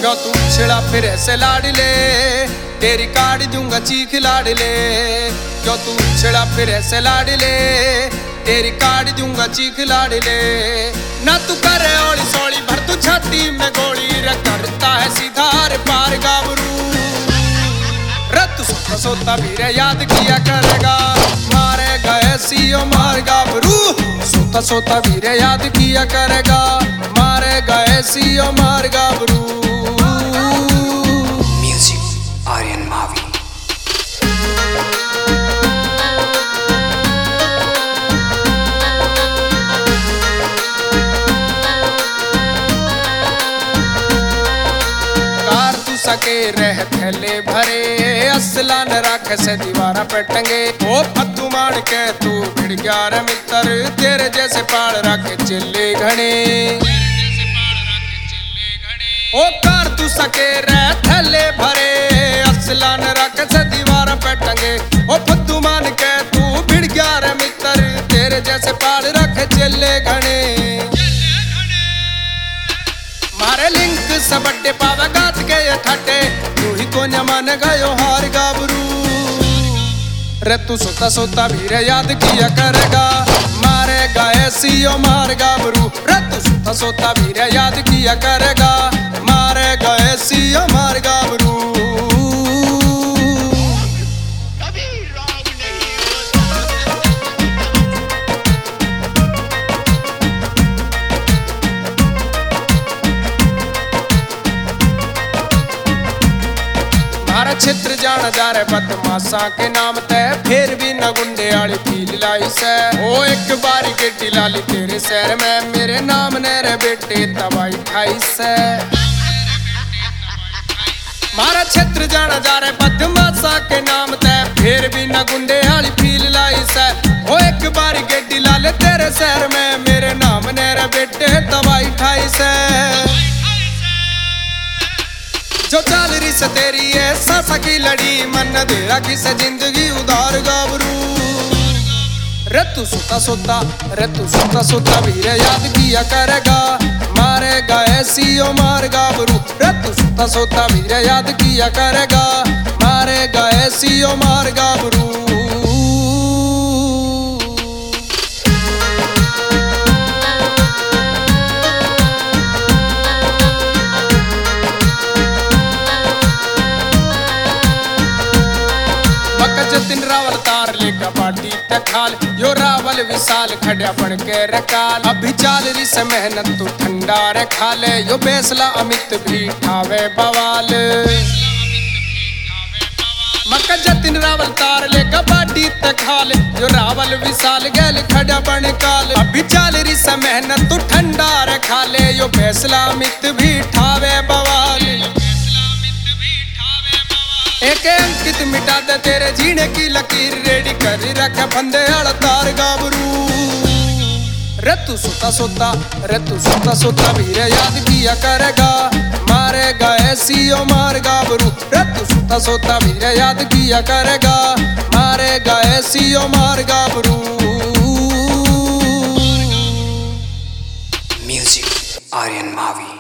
क्यों तू छिड़ा फिर ऐसे लाडले, तेरी काट दूंगा चीख लाडले। क्यों तू छिड़ा फिर ऐसे लाडले, तेरी काट दूंगा चीख लाडले। ना तू करे ओली सोली भर तू छाती में गोली रे, करता है सीधा रे पार गाबरू रे। तू सोता सोता भी रे याद किया करेगा, मारेगा ऐसी मार गाबरू। सोता सोता भी रे याद किया करेगा, मारेगा ऐसी मार गाबरू। म्यूजिक आर्यन मावी। सके रह थैले भरे, असला न राख से दीवारा पे टंगे। ओ फद्दू मान के तू भिड़ गया रे मित्र, तेरे जैसे पाल रखे चिल्ले घने। ओ कार तू सके रह थैले भरे, असला न राख से दीवारा पे टंगे। ओ फद्दू मान के तू भिड़ गया रे मित्र, तेरे जैसे पाल रखे चिल्ले घने। मारे लिंक सबड्डे पावा गात के ठाटे, तू ही को न मान गयो हार गाबरू रे। तू सोता सोता भी रे याद किया करेगा, मारेगा ऐसी मार गाबरू रे। तू सोता सोता भी रे याद किया करेगा, मारेगा ऐसी मार गाबरू। क्षेत्र जान जा रे बदमाशा के नाम ते, फिर भी न गुंडे आली फील लाई से। ओ एक बारी गेटी लाली तेरे शहर में, मेरे नाम ने रे बेटे तबाही ठाई से। मारा क्षेत्र जान जा रे बदमाशा के नाम ते, फिर भी न गुंडे आली फील लाई से। ओ एक बारी गेटी लाले तेरे शहर में, मेरे नाम ने रे बेटे तबाही ठाई से। जो चाल रही से तेरी है सासा की लड़ी, मन दे रखी से जिंदगी उधार गाबरू रे। तू सोता सोता रे, तू सोता सोता भी रे याद किया करेगा, मारेगा ऐसी मार गाबरू रे। तू सोता सोता भी रे याद किया करेगा, मारेगा ऐसी मार गाबरू। जतिन रावल तार ले कबाडी ते खाल, यो रावल विशाल खड़ा बन के रकाल। अभी चाल रही से मेहनत तू ठंडा रे खाले, यो बेसला अमित भी ठावे बवाल। मक्का जतिन रावल तार ले कबाडी ते खाल, यो रावल विशाल गैल खड़ा बन काल। अभी चाल रही से मेहनत तू ठंडा रे खाले, यो बेसला अमित भी ठावे बवाल। एक अंकित मिटा दे तेरे जीने की लकीर, रेडी कर रखे फंदे आला तार गाबरू रे। तू सोता सोता रे, तू सोता सोता भी रे याद किया करेगा, मारेगा ऐसी मार गाबरू रे। तू सोता सोता भी रे याद किया करेगा, मारेगा ऐसी मार गाबरू। म्यूजिक आर्यन मावी।